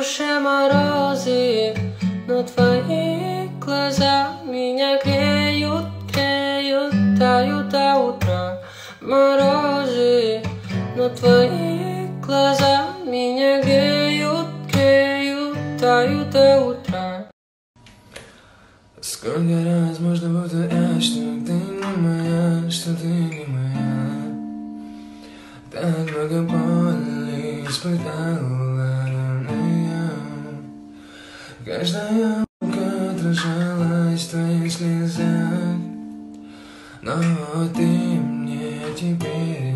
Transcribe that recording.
душе морозы, но твои глаза меня греют, греют, тают до утра. Морозы, но твои глаза меня греют, греют, тают до утра. Сколько раз можно повторять, что ты не моя, что ты не моя. Так много боли испытала я. Каждая рука отражалась в твоих слезах, но ты мне теперь